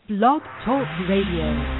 Blog Talk Radio.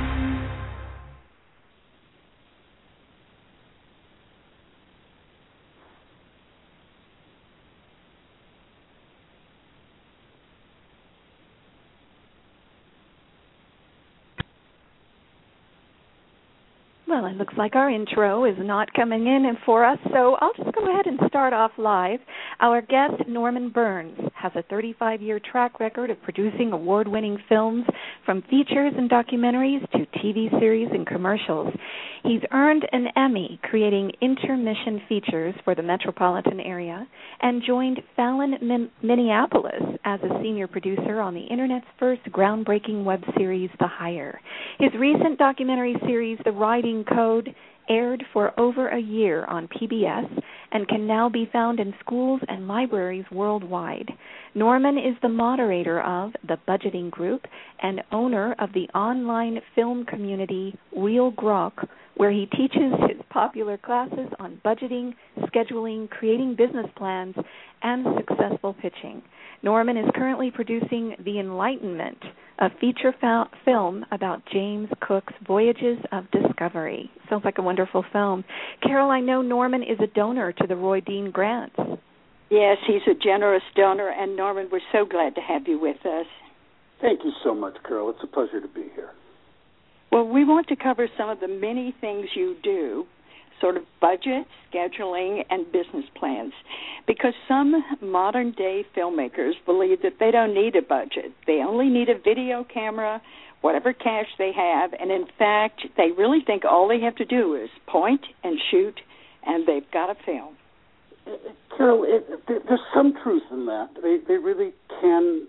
Well, it looks like our intro is not coming in for us, so I'll just go ahead and start off live. Our guest, Norman Burns, has a 35-year track record of producing award-winning films, from features and documentaries to TV series and commercials. He's earned an Emmy creating intermission features for the metropolitan area and joined Fallon Minneapolis as a senior producer on the Internet's first groundbreaking web series, The Hire. His recent documentary series, The Riding Code, aired for over a year on PBS and can now be found in schools and libraries worldwide. Norman is the moderator of The Budgeting Group and owner of the online film community Real Grok, where he teaches his popular classes on budgeting, scheduling, creating business plans, and successful pitching. Norman is currently producing The Enlightenment, a feature film about James Cook's Voyages of Discovery. Sounds like a wonderful film. Carol, I know Norman is a donor to the Roy Dean Grants. Yes, he's a generous donor, and Norman, we're so glad to have you with us. Thank you so much, Carol. It's a pleasure to be here. Well, we want to cover some of the many things you do, sort of budget, scheduling, and business plans, because some modern-day filmmakers believe that they don't need a budget. They only need a video camera, whatever cash they have, and in fact, they really think all they have to do is point and shoot, and they've got a film. Carol, there's some truth in that. They really can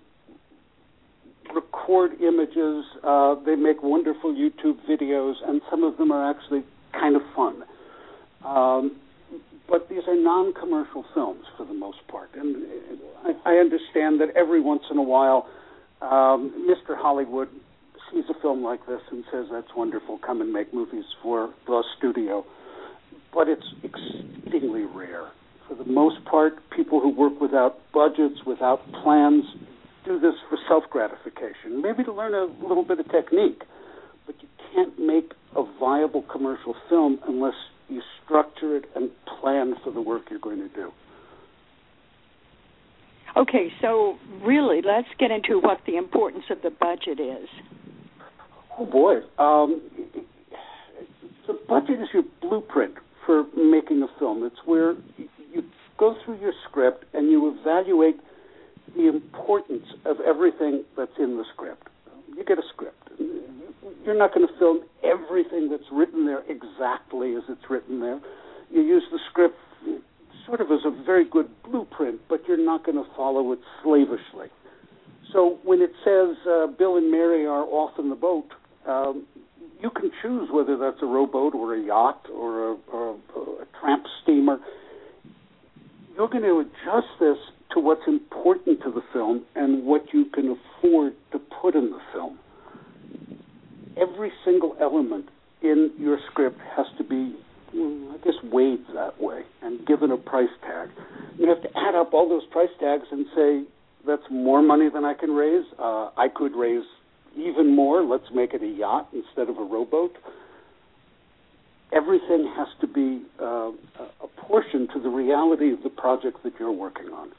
record images. They make wonderful YouTube videos, and some of them are actually kind of fun. But these are non-commercial films for the most part. And I understand that every once in a while, Mr. Hollywood sees a film like this and says, that's wonderful, come and make movies for the studio. But it's exceedingly rare. For the most part, people who work without budgets, without plans, do this for self-gratification, maybe to learn a little bit of technique. But you can't make a viable commercial film unless you structure it and plan for the work you're going to do. Okay, so really, let's get into what the importance of the budget is. Oh, boy. The budget is your blueprint for making a film. It's where you go through your script and you evaluate the importance of everything that's in the script. You get a script. You're not going to film everything that's written there exactly as it's written there. You use the script sort of as a very good blueprint, but you're not going to follow it slavishly. So when it says Bill and Mary are off in the boat, you can choose whether that's a rowboat or a yacht or a tramp steamer. You're going to adjust this to what's important to the film and what you can afford to put in the film. Every single element in your script has to be, I guess, weighed that way and given a price tag. You have to add up all those price tags and say, that's more money than I can raise. I could raise even more. Let's make it a yacht instead of a rowboat. Everything has to be apportioned to the reality of the project that you're working on.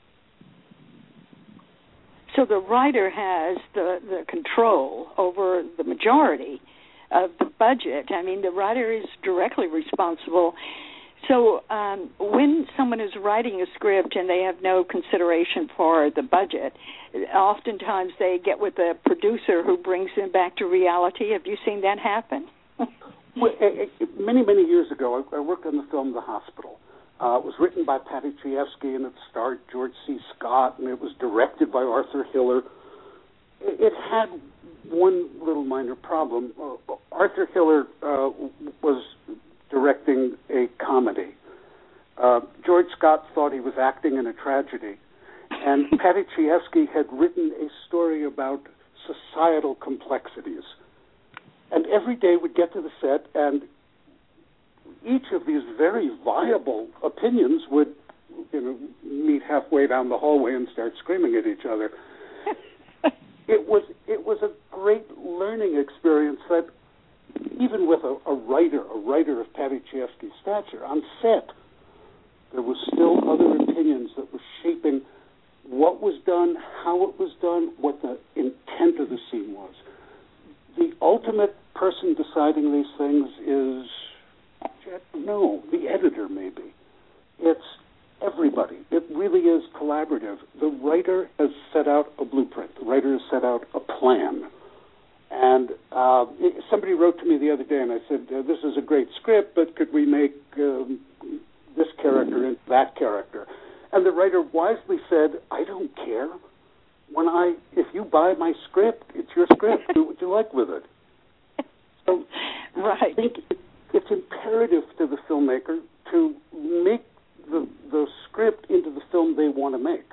So the writer has the control over the majority of the budget. I mean, the writer is directly responsible. So when someone is writing a script and they have no consideration for the budget, oftentimes they get with a producer who brings them back to reality. Have you seen that happen? Well, many, many years ago, I worked on the film The Hospital. It was written by Patty Chayefsky, and it starred George C. Scott, and it was directed by Arthur Hiller. It had one little minor problem. Arthur Hiller was directing a comedy. George Scott thought he was acting in a tragedy, and Patty Chayefsky had written a story about societal complexities. And every day we'd get to the set, and each of these very viable opinions would, meet halfway down the hallway and start screaming at each other. It was a great learning experience that even with a writer of Paddy Chayefsky's stature on set, there was still other opinions that were shaping what was done, how it was done, what the intent of the scene was. The ultimate person deciding these things is, no, the editor maybe. It's everybody. It really is collaborative. The writer has set out a blueprint. The writer has set out a plan. And somebody wrote to me the other day, and I said, this is a great script, but could we make this character into that character? And the writer wisely said, I don't care. If you buy my script, it's your script. Do what you like with it. So right. I think it's imperative to the filmmaker to make the script into the film they want to make.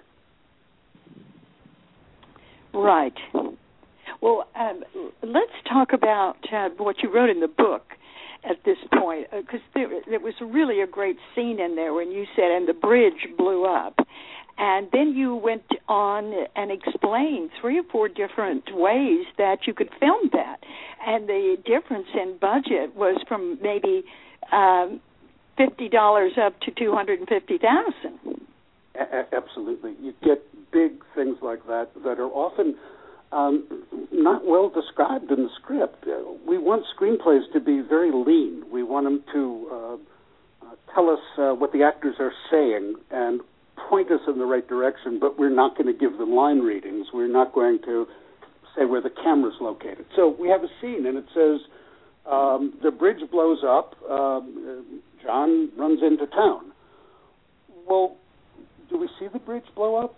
Right. Well, let's talk about what you wrote in the book at this point, because there was really a great scene in there when you said, and the bridge blew up. And then you went on and explained 3 or 4 different ways that you could film that. And the difference in budget was from maybe $50 up to $250,000. Absolutely. You get big things like that are often not well described in the script. We want screenplays to be very lean. We want them to tell us what the actors are saying and point us in the right direction, but we're not going to give them line readings. We're not going to say where the camera's located. So we have a scene, and it says, the bridge blows up, John runs into town. Well, do we see the bridge blow up?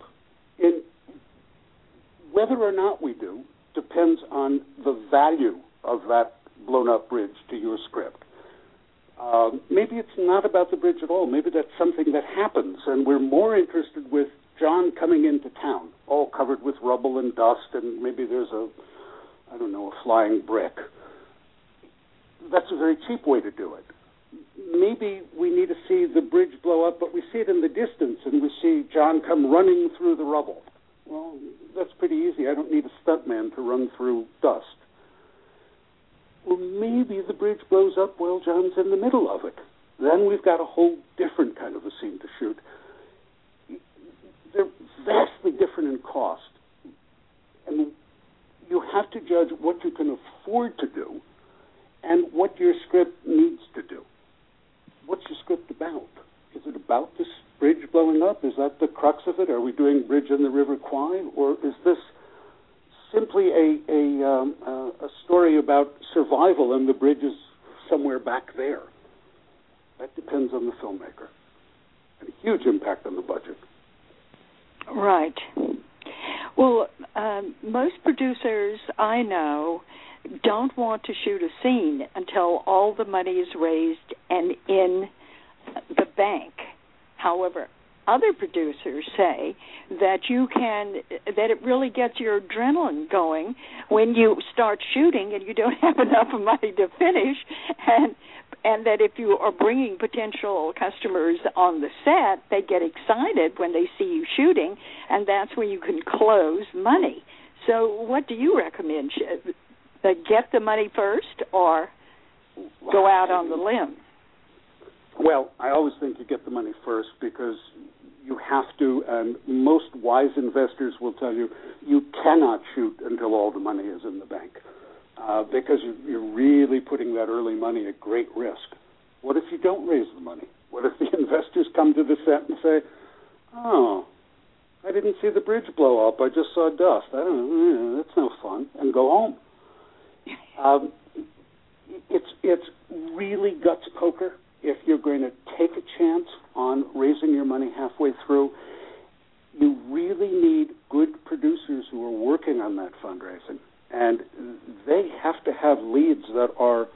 Whether or not we do depends on the value of that blown-up bridge to your script. Maybe it's not about the bridge at all. Maybe that's something that happens, and we're more interested with John coming into town, all covered with rubble and dust, and maybe there's a flying brick. That's a very cheap way to do it. Maybe we need to see the bridge blow up, but we see it in the distance, and we see John come running through the rubble. Well, that's pretty easy. I don't need a stuntman to run through dust. Well, maybe the bridge blows up while John's in the middle of it. Then we've got a whole different kind of a scene to shoot. They're vastly different in cost. And you have to judge what you can afford to do and what your script needs to do. What's your script about? Is it about this bridge blowing up? Is that the crux of it? Are we doing Bridge in the River Kwai? Or is this simply a story about survival and the bridge is somewhere back there? That depends on the filmmaker. And a huge impact on the budget. Right. Well, most producers I know don't want to shoot a scene until all the money is raised and in the bank. However, other producers say that it really gets your adrenaline going when you start shooting and you don't have enough money to finish, and that if you are bringing potential customers on the set, they get excited when they see you shooting, and that's when you can close money. So what do you recommend? Get the money first or go out on the limb? Well, I always think you get the money first because you have to, and most wise investors will tell you, you cannot shoot until all the money is in the bank because you're really putting that early money at great risk. What if you don't raise the money? What if the investors come to the set and say, oh, I didn't see the bridge blow up, I just saw dust. I don't know, that's no fun, and go home. It's really guts poker. If you're going to take a chance on raising your money halfway through, you really need good producers who are working on that fundraising. And they have to have leads that are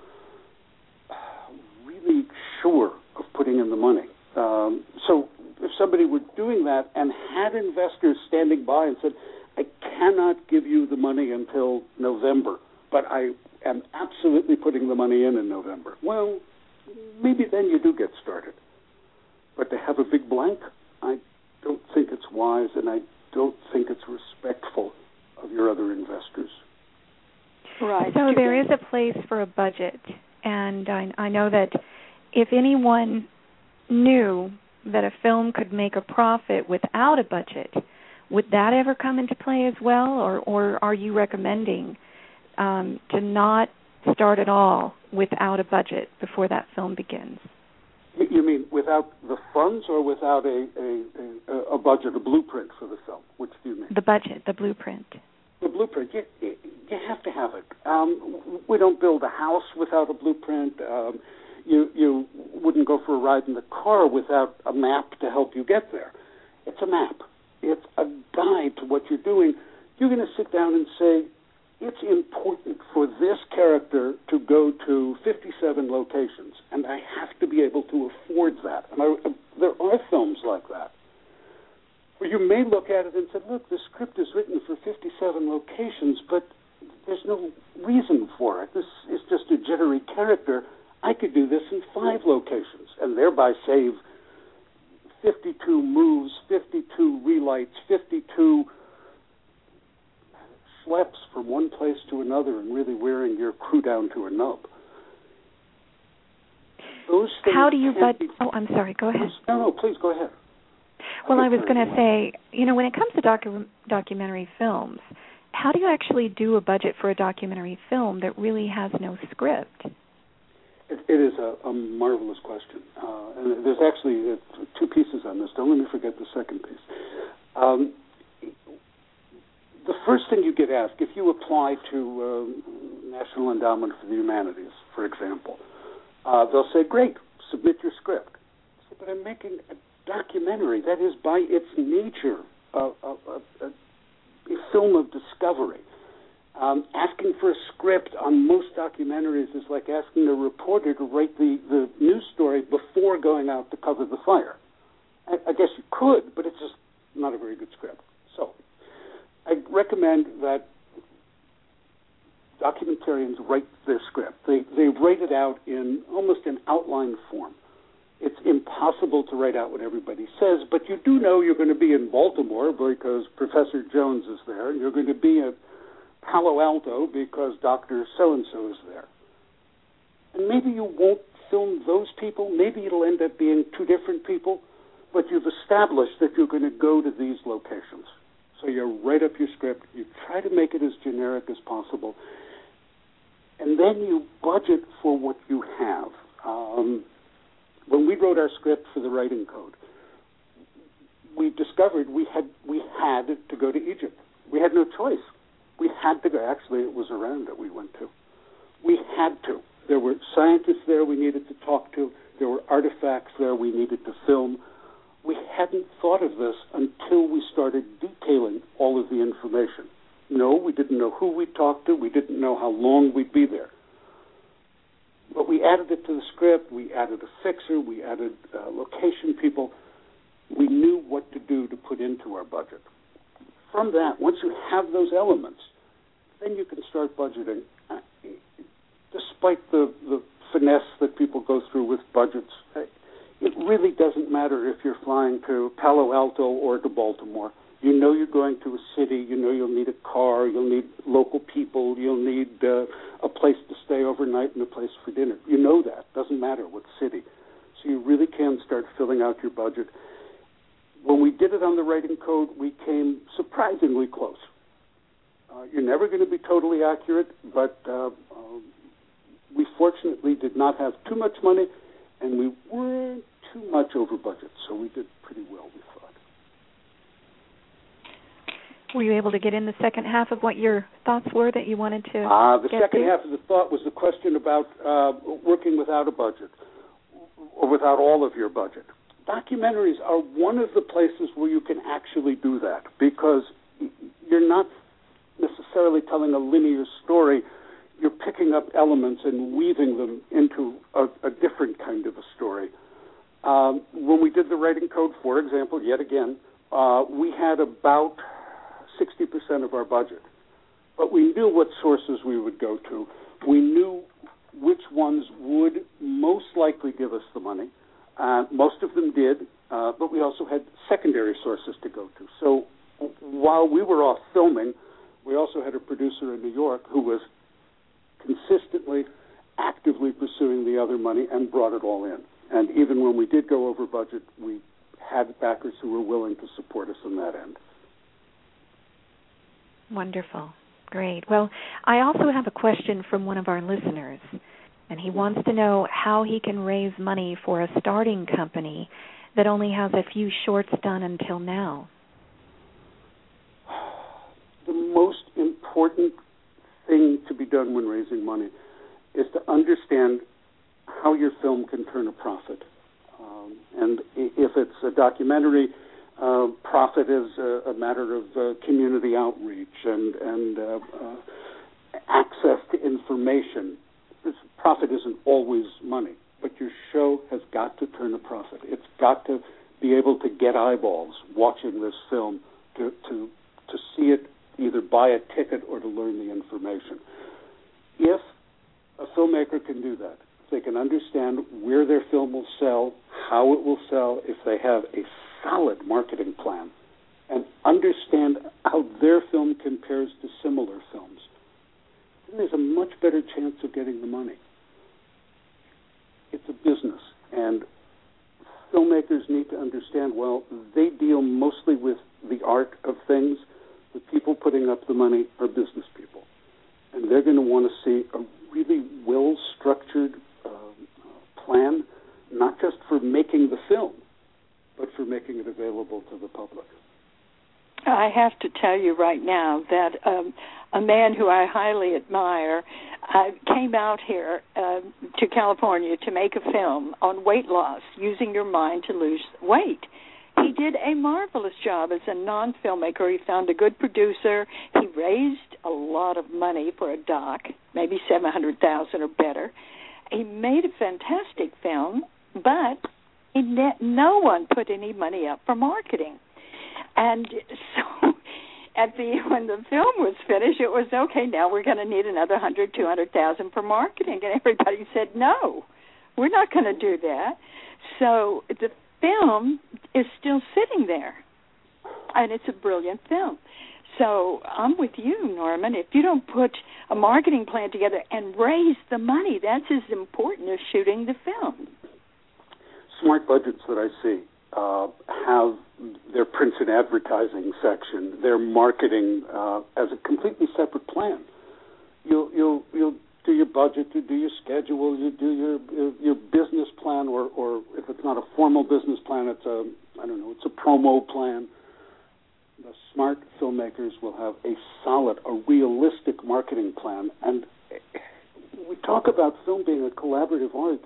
really sure of putting in the money. So if somebody were doing that and had investors standing by and said, I cannot give you the money until November, but I am absolutely putting the money in November. Well, maybe then you do get started. But to have a big blank, I don't think it's wise, and I don't think it's respectful of your other investors. Right. So there is a place for a budget, and I know that if anyone knew that a film could make a profit without a budget, would that ever come into play as well, or are you recommending to not start at all without a budget before that film begins? You mean without the funds or without a budget, a blueprint for the film? Which do you mean? The budget, the blueprint. The blueprint, you have to have it. We don't build a house without a blueprint. You wouldn't go for a ride in the car without a map to help you get there. It's a map. It's a guide to what you're doing. You're going to sit down and say, it's important for this character to go to 57 locations, and I have to be able to afford that. And there are films like that, where you may look at it and say, look, the script is written for 57 locations, but there's no reason for it. This is just a jittery character. I could do this in 5 locations and thereby save 52 moves, 52 relights, 52 schleps from one place to another and really wearing your crew down to a nub. Those things. How do you Oh, I'm sorry. Go ahead. No, please go ahead. Well, I was going to say, when it comes to documentary films, how do you actually do a budget for a documentary film that really has no script? It is a marvelous question. And there's actually 2 pieces on this. Don't let me forget the second piece. The first thing you get asked, if you apply to National Endowment for the Humanities, for example, they'll say, great, submit your script. I say, but I'm making a documentary. That is, by its nature, a film of discovery. Asking for a script on most documentaries is like asking a reporter to write the news story before going out to cover the fire. I guess you could, but it's just not a very good script. So I recommend that documentarians write their script. They write it out in almost an outline form. It's impossible to write out what everybody says, but you do know you're going to be in Baltimore because Professor Jones is there, and you're going to be at Palo Alto because Dr. So-and-so is there. And maybe you won't film those people. Maybe it'll end up being 2 different people, but you've established that you're going to go to these locations. So you write up your script. You try to make it as generic as possible. And then you budget for what you have. When we wrote our script for the writing code, we discovered we had to go to Egypt. We had no choice. We had to go. Actually, it was Iran that we went to. We had to. There were scientists there we needed to talk to. There were artifacts there we needed to film. We hadn't thought of this until we started detailing all of the information. No, we didn't know who we'd talk to. We didn't know how long we'd be there. But we added it to the script. We added a fixer. We added location people. We knew what to do to put into our budget. From that, once you have those elements, then you can start budgeting. Despite the finesse that people go through with budgets, it really doesn't matter if you're flying to Palo Alto or to Baltimore. You know you're going to a city. You know you'll need a car. You'll need local people. You'll need a place to stay overnight and a place for dinner. You know that. Doesn't matter what city. So you really can start filling out your budget. When we did it on the writing code, we came surprisingly close. You're never going to be totally accurate, but we fortunately did not have too much money, and we weren't too much over budget, so we did pretty well, we thought. Were you able to get in the second half of what your thoughts were that you wanted to The second half of the thought was the question about working without a budget or without all of your budget. Documentaries are one of the places where you can actually do that because you're not necessarily telling a linear story. You're picking up elements and weaving them into a different kind of a story. When we did the writing code, for example, yet again, we had about 60% of our budget. But we knew what sources we would go to. We knew which ones would most likely give us the money. Most of them did, but we also had secondary sources to go to. So while we were off filming, we also had a producer in New York who was consistently, actively pursuing the other money and brought it all in. And even when we did go over budget, we had backers who were willing to support us on that end. Wonderful. Great. Well, I also have a question from one of our listeners, and he wants to know how he can raise money for a starting company that only has a few shorts done until now. The most important thing to be done when raising money is to understand how your film can turn a profit. And if it's a documentary, profit is a matter of community outreach and access to information. Profit isn't always money, but your show has got to turn a profit. It's got to be able to get eyeballs watching this film to see it, either buy a ticket or to learn the information. If a filmmaker can do that, if they can understand where their film will sell, how it will sell, if they have a solid marketing plan, and understand how their film compares to similar films, then there's a much better chance of getting the money. It's a business, and filmmakers need to understand, well, they deal mostly with the art of things. The people putting up the money are business people, and they're going to want to see a really well-structured plan, not just for making the film, but for making it available to the public. I have to tell you right now that a man who I highly admire came out here to California to make a film on weight loss, using your mind to lose weight. He did a marvelous job as a non-filmmaker. He found a good producer. He raised a lot of money for a doc, maybe $700,000 or better. He made a fantastic film, but no one put any money up for marketing. And so when the film was finished, it was, okay, now we're going to need another $100,000, $200,000 for marketing. And everybody said, no, we're not going to do that. So the film is still sitting there, and it's a brilliant film. So I'm with you, Norman. If you don't put a marketing plan together and raise the money, that's as important as shooting the film. Smart budgets that I see have their print and advertising section, their marketing as a completely separate plan. You'll do your budget, you do your schedule, you do your business plan, or if it's not a formal business plan, it's a promo plan. The smart filmmakers will have a realistic marketing plan. And we talk about film being a collaborative art.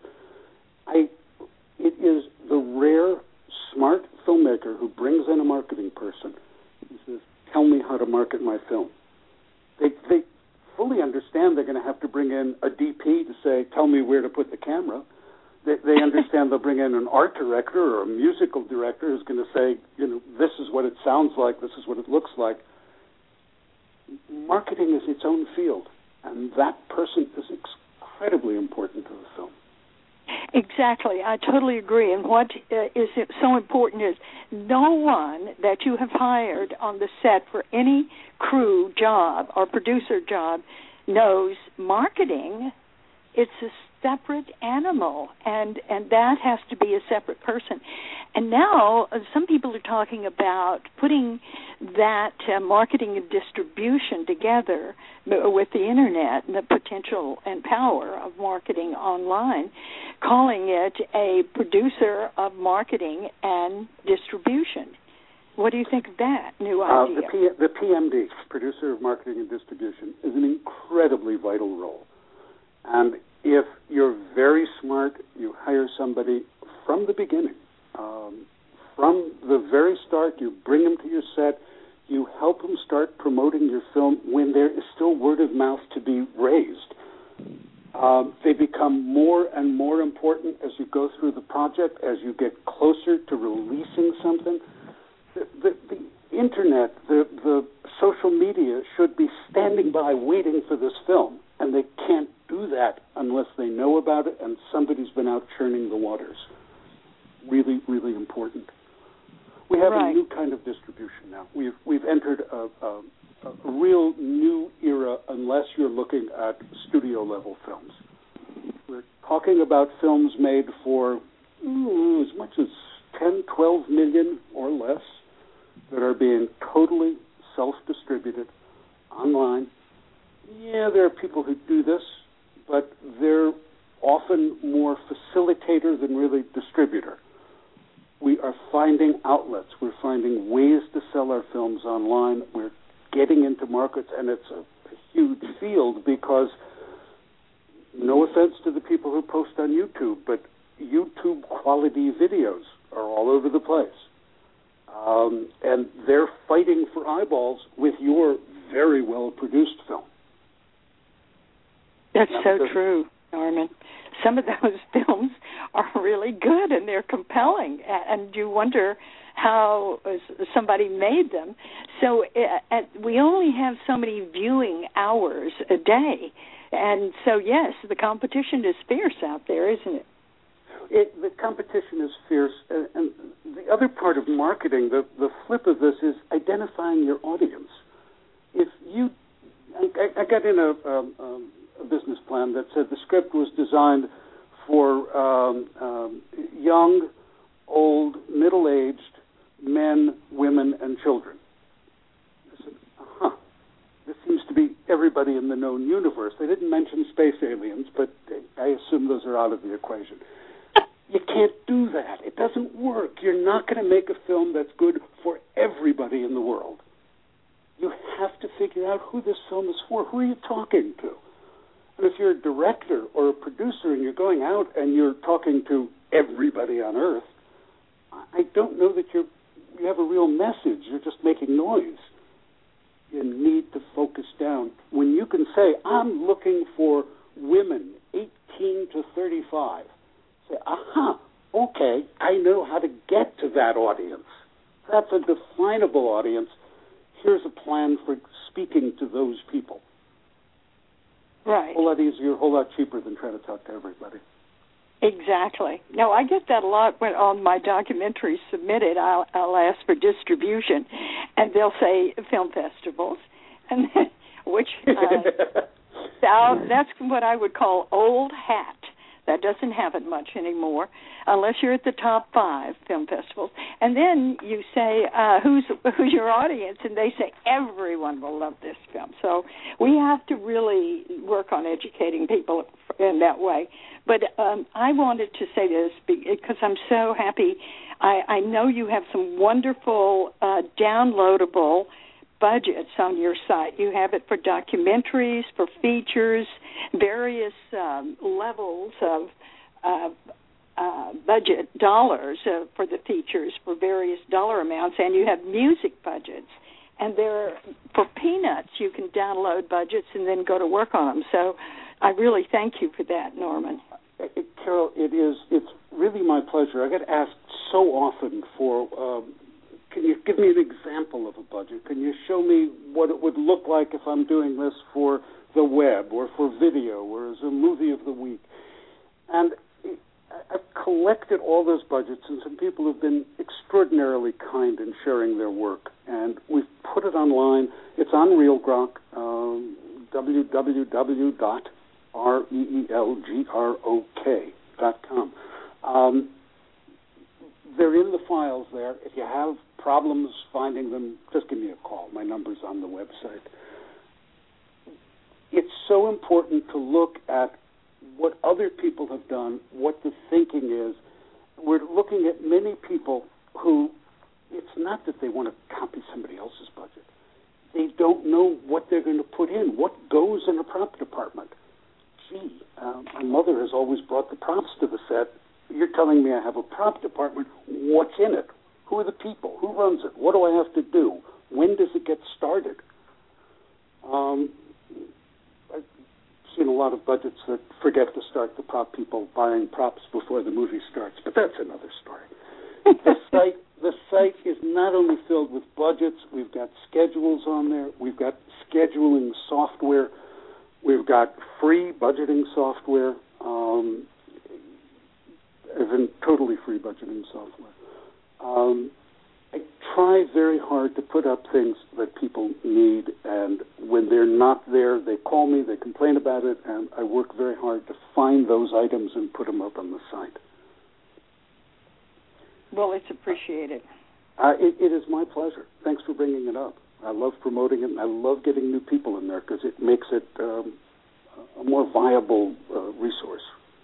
It is the rare smart filmmaker who brings in a marketing person who says, tell me how to market my film. They fully understand they're going to have to bring in a DP to say, tell me where to put the camera. They understand they'll bring in an art director or a musical director who's going to say, this is what it sounds like, this is what it looks like. Marketing is its own field, and that person is incredibly important to the film. Exactly. I totally agree. And what is so important is no one that you have hired on the set for any crew job or producer job knows marketing. It's a separate animal, and that has to be a separate person. And now some people are talking about putting that marketing and distribution together with the Internet and the potential and power of marketing online, calling it a producer of marketing and distribution. What do you think of that new idea? The PMD, producer of marketing and distribution, is an incredibly vital role. And if you're very smart, you hire somebody from the beginning. From the very start, you bring them to your set, you help them start promoting your film when there is still word of mouth to be raised. They become more and more important as you go through the project, as you get closer to releasing something. The Internet, the social media should be standing by waiting for this film, and they can't do that unless they know about it and somebody's been out churning the waters. Really, really important. We have a new kind of distribution now. We've entered a a real new era unless you're looking at studio-level films. We're talking about films made for as much as 10, 12 million or less that are being totally self-distributed online. Yeah, there are people who do this, but they're often more facilitator than really distributor. We are finding outlets. We're finding ways to sell our films online. We're getting into markets, and it's a huge field because, no offense to the people who post on YouTube, but YouTube quality videos are all over the place. And they're fighting for eyeballs with your very well-produced film. That's so true, Norman. Some of those films are really good and they're compelling, and you wonder how somebody made them. So we only have so many viewing hours a day, and so, yes, the competition is fierce out there, isn't it? The competition is fierce, and the other part of marketing, the flip of this is identifying your audience. If you, I got in a business plan that said the script was designed for young, old, middle-aged men, women, and children. I said, this seems to be everybody in the known universe. They didn't mention space aliens, but I assume those are out of the equation. You can't do that. It doesn't work. You're not going to make a film that's good for everybody in the world. You have to figure out who this film is for. Who are you talking to? And if you're a director or a producer and you're going out and you're talking to everybody on Earth, I don't know that you have a real message. You're just making noise. You need to focus down. When you can say, I'm looking for women 18 to 35, say, okay, I know how to get to that audience. That's a definable audience. Here's a plan for speaking to those people. Right. A whole lot easier, a whole lot cheaper than trying to talk to everybody. Exactly. No, I get that a lot when on my documentaries submitted. I'll ask for distribution, and they'll say film festivals, and then, which that's what I would call old hat. That doesn't happen much anymore, unless you're at the top 5 film festivals. And then you say, who's your audience? And they say, everyone will love this film. So we have to really work on educating people in that way. But I wanted to say this because I'm so happy. I know you have some wonderful downloadable budgets on your site. You have it for documentaries, for features, various levels of budget dollars for the features for various dollar amounts, and you have music budgets. And they're, for peanuts, you can download budgets and then go to work on them. So I really thank you for that, Norman. Carol, it's really my pleasure. I get asked so often for can you give me an example of a budget? Can you show me what it would look like if I'm doing this for the web or for video or as a movie of the week? And I've collected all those budgets, and some people have been extraordinarily kind in sharing their work. And we've put it online. It's on ReelGrok, www.reelgrok.com. They're in the files there. If you have problems finding them, just give me a call. My number's on the website. It's so important to look at what other people have done, what the thinking is. We're looking at many people who, it's not that they want to copy somebody else's budget. They don't know what they're going to put in, what goes in a prop department. Gee, my mother has always brought the props to the set. You're telling me I have a prop department. What's in it? Who are the people? Who runs it? What do I have to do? When does it get started? I've seen a lot of budgets that forget to start the prop people buying props before the movie starts, but that's another story. The site is not only filled with budgets, we've got schedules on there, we've got scheduling software, we've got free budgeting software, even totally free budgeting software. I try very hard to put up things that people need, and when they're not there, they call me, they complain about it, and I work very hard to find those items and put them up on the site. Well, it's appreciated. It is my pleasure. Thanks for bringing it up. I love promoting it, and I love getting new people in there because it makes it a more viable resource.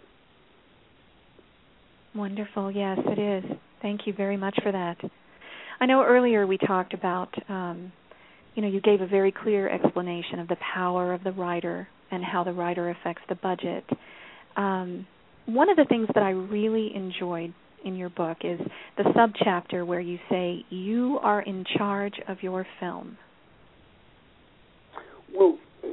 Wonderful. Yes, it is. Thank you very much for that. I know earlier we talked about, you gave a very clear explanation of the power of the writer and how the writer affects the budget. One of the things that I really enjoyed in your book is the subchapter where you say you are in charge of your film. Well,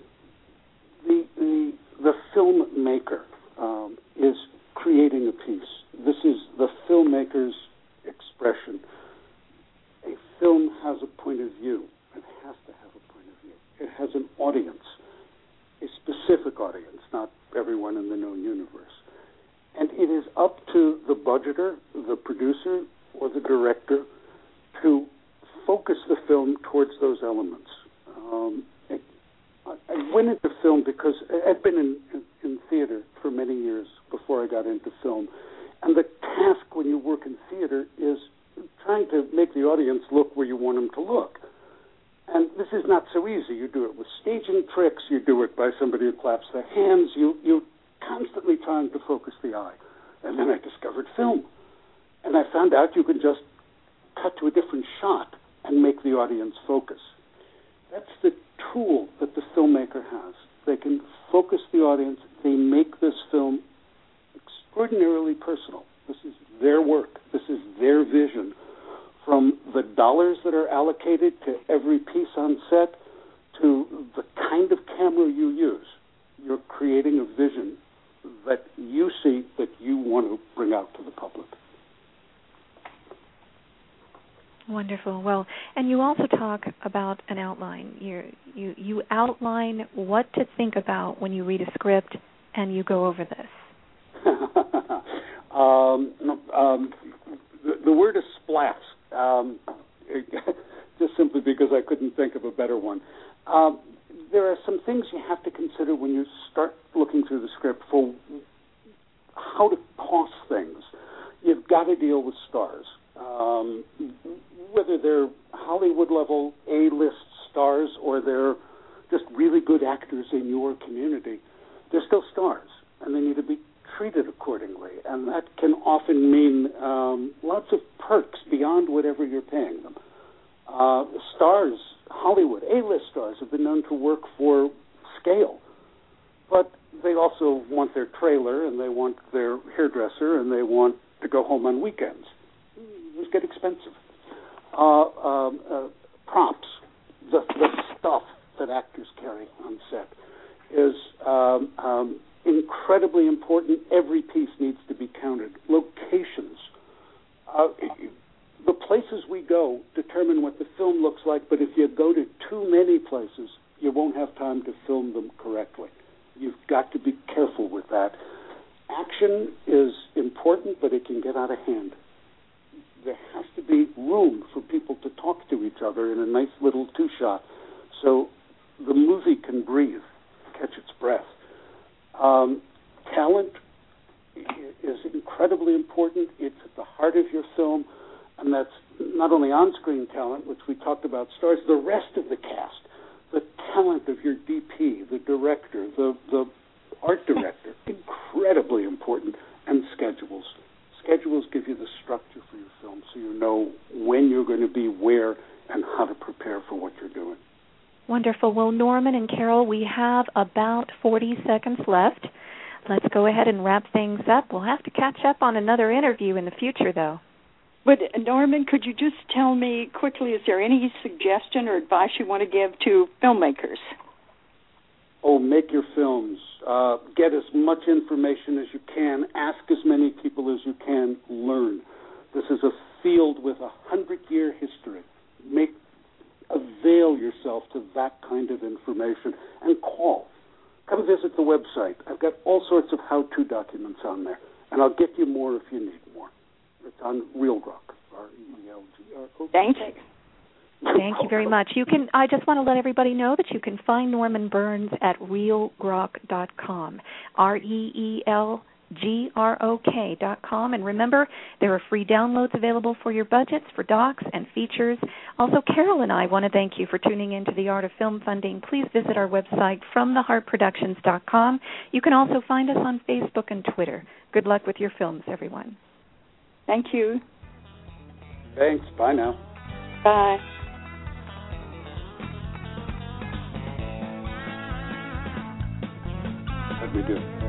the filmmaker is creating a piece. This is the filmmaker's expression. A film has a point of view. It has to have a point of view. It has an audience, a specific audience, not everyone in the known universe. And it is up to the budgeter, the producer, or the director to focus the film towards those elements. I went into film because I'd been in theater for many years before I got into film. And the task when you work in theater is trying to make the audience look where you want them to look. And this is not so easy. You do it with staging tricks. You do it by somebody who claps their hands. You constantly trying to focus the eye. And then I discovered film. And I found out you can just cut to a different shot and make the audience focus. That's the tool that the filmmaker has. They can focus the audience. They make this film extraordinarily personal. This is their work. This is their vision. From the dollars that are allocated to every piece on set to the kind of camera you use, you're creating a vision that you see that you want to bring out to the public. Wonderful. Well, and you also talk about an outline. You outline what to think about when you read a script, and you go over this. The word is splats, just simply because I couldn't think of a better one. There are some things you have to consider when you start looking through the script for how to cost things. You've got to deal with stars. Whether they're Hollywood-level A-list stars or they're just really good actors in your community, they're still stars, and they need to be treated accordingly. And that can often mean lots of perks beyond whatever you're paying them. Stars, Hollywood, A-list stars have been known to work for scale, but they also want their trailer, and they want their hairdresser, and they want to go home on weekends. Those get expensive. Props, the stuff that actors carry on set is incredibly important. Every piece needs to be counted. Locations. The places we go determine what the film looks like, but if you go to too many places, you won't have time to film them correctly. You've got to be careful with that. Action is important, but it can get out of hand. There has to be room for people to talk to each other in a nice little two-shot so the movie can breathe, catch its breath. Talent is incredibly important. It's at the heart of your film, and that's not only on-screen talent, which we talked about, stars, the rest of the cast, the talent of your DP, the director, the art director, incredibly important, and schedules. Schedules give you the structure for your film so you know when you're going to be where and how to prepare for what you're doing. Wonderful. Well, Norman and Carol, we have about 40 seconds left. Let's go ahead and wrap things up. We'll have to catch up on another interview in the future, though. But, Norman, could you just tell me quickly, is there any suggestion or advice you want to give to filmmakers? Oh, make your films. Get as much information as you can. Ask as many people as you can. Learn. This is a field with a 100-year history. Avail yourself to that kind of information and call. Come visit the website. I've got all sorts of how-to documents on there, and I'll get you more if you need more. It's on RealGrok, REAL LGROK. Thank you. Thank you very much. I just want to let everybody know that you can find Norman Burns at realgrok.com, REELGROK.com. And remember, there are free downloads available for your budgets, for docs and features. Also, Carol and I want to thank you for tuning in to The Art of Film Funding. Please visit our website, FromTheHeartProductions.com. You can also find us on Facebook and Twitter. Good luck with your films, everyone. Thank you. Thanks. Bye now. Bye. How'd we do?